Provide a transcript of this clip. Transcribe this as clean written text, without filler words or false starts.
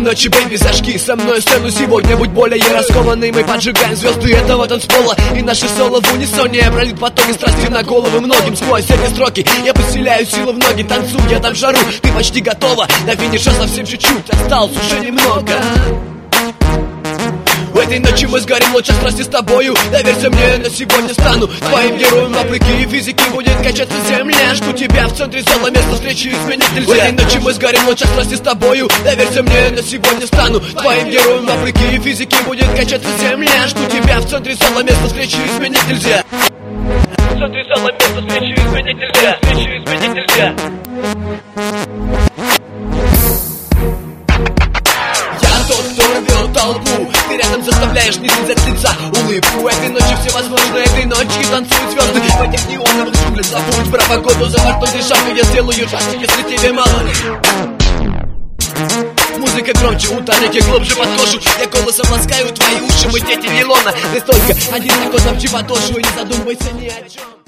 ночи, бэйби, зажги со мной сцену сегодня. Будь более раскованный, мы поджигаем звезды этого танцпола. И наши соло в унисоне пролит потоки страсти на головы многим. Сквозь эти строки я поселяю силу в ноги. Танцуй, я дам жару, ты почти готова. До финиша совсем чуть-чуть, осталось уже немного. В этой ночи мы сгорим, лучше страсти с тобою. Доверься мне, на сегодня стану твоим героем. Вопреки физики будет качаться земля. Жду тебя в центре зала, место встречи изменить нельзя. В этой ночи мы сгорим, лучше страсти с тобою. Доверься мне, на сегодня стану твоим героем. Вопреки физики будет качаться земля. Жду тебя в центре зала, место встречи изменить нельзя. В центре зала, место встречи изменить нельзя. Встречи изменить нельзя. Толпу. Ты рядом заставляешь не слезать с лица улыбку. Этой ночи всевозможно, этой ночи танцуют звезды. В этих неоновых джунглях забудь про погоду. За бортом дышавы я сделаю жарко, если тебе мало. Музыка громче, ударники глубже под кожу. Я голосом ласкаю твои уши, мы дети нейлона. Настолько один такой замчи подошву, не задумывайся ни о чем.